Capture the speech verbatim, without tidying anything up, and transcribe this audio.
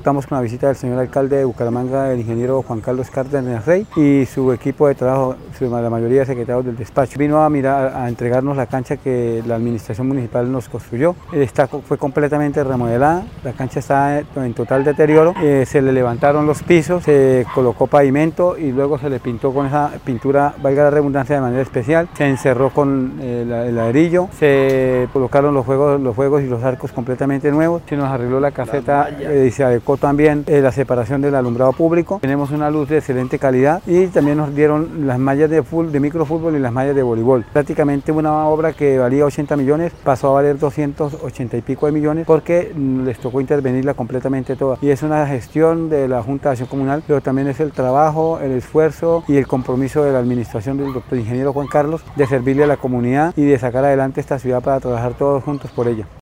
Contamos con la visita del señor alcalde de Bucaramanga, el ingeniero Juan Carlos Cárdenas Rey, y su equipo de trabajo, la mayoría de secretarios del despacho. Vino a mirar, a entregarnos la cancha que la administración municipal nos construyó. Esta fue completamente remodelada, la cancha está en total deterioro, eh, se le levantaron los pisos, se colocó pavimento y luego se le pintó con esa pintura, valga la redundancia, de manera especial. Se encerró con eh, la, el ladrillo, se colocaron los juegos, los juegos y los arcos completamente nuevos, se nos arregló la caseta eh, y se adecuó también eh, la separación del alumbrado público. Tenemos una luz de excelente calidad y también nos dieron las mallas de, full, de microfútbol y las mallas de voleibol. Prácticamente una obra que valía ochenta millones pasó a valer doscientos ochenta y pico de millones porque les tocó intervenirla completamente toda. Y es una gestión de la Junta de Acción Comunal, pero también es el trabajo, el esfuerzo y el compromiso de la administración del doctor ingeniero Juan Carlos de servirle a la comunidad y de sacar adelante esta ciudad para trabajar todos juntos por ella.